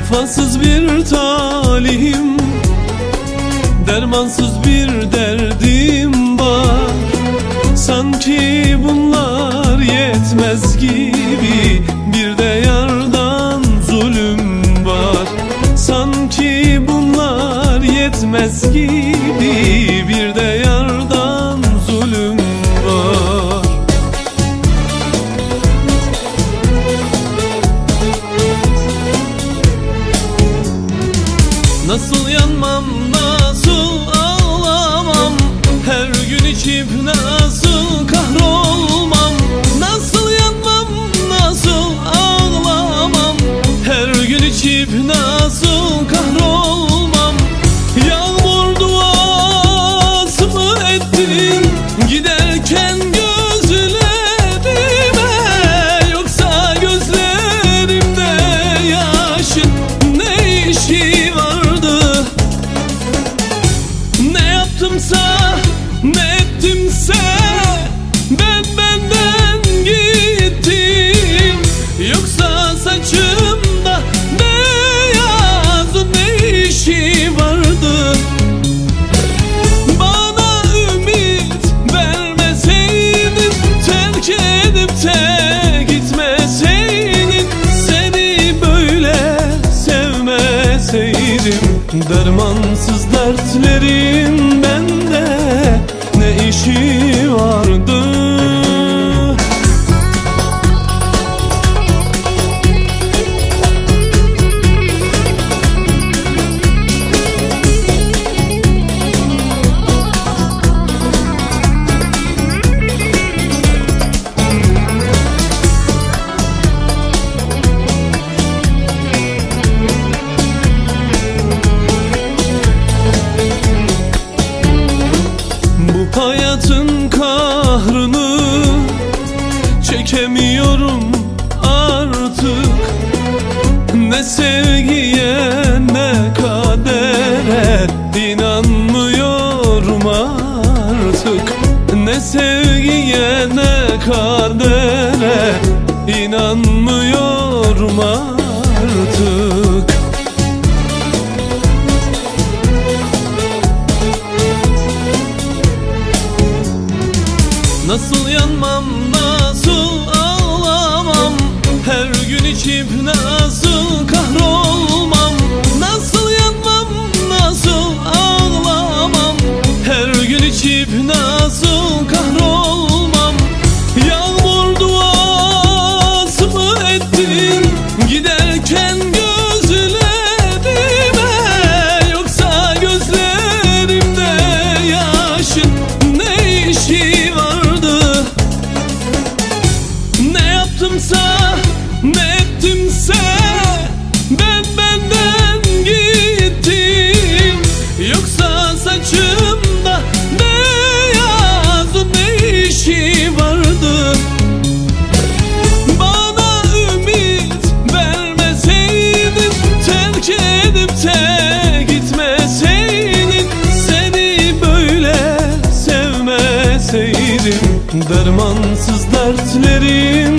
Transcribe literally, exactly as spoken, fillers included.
Vefasız bir talihim, dermansız bir derdim var. Sanki bunlar yetmez gibi bir de yardan zulüm var. Sanki bunlar yetmez gibi bir de yardan zulüm var. Nasıl yanmam, nasıl ağlamam, her gün içip nasıl kahrolmam. Nasıl yanmam, nasıl ağlamam, her gün içip nasıl kahrolmam. Yağmur duası mı ettin giderken gözlerime, yoksa gözlerimde yaşın ne işi vardı? Ne yaptımsa, ne ettimse ben benden gittim. Yoksa saçımda beyaz ne işi vardı? Bana ümit vermeseydin, terk edip de gitmeseydin, seni böyle sevmeseydim. Dermansız dertlerin bende ne işi vardı? Hayatın kahrını çekemiyorum artık. Ne sevgiye ne kadere inanmıyorum artık. Ne sevgiye ne kadere inanmıyorum artık. Nasıl yanmam, nasıl ağlamam, her gün içip nasıl kahrolmam. Nasıl yanmam, nasıl ağlamam, her gün içip nasıl kahrolmam. Yağmur duası mı ettin giderken gözlerime, yoksa gözlerimde yaşın ne işi var? Ne yaptımsa, ne ettimse ben benden gittim. Yoksa saçımda beyaz ne işi vardı? Bana ümit vermeseydin, terk edip de gitmeseydin, seni böyle sevmeseydim. Dermansız dertlerim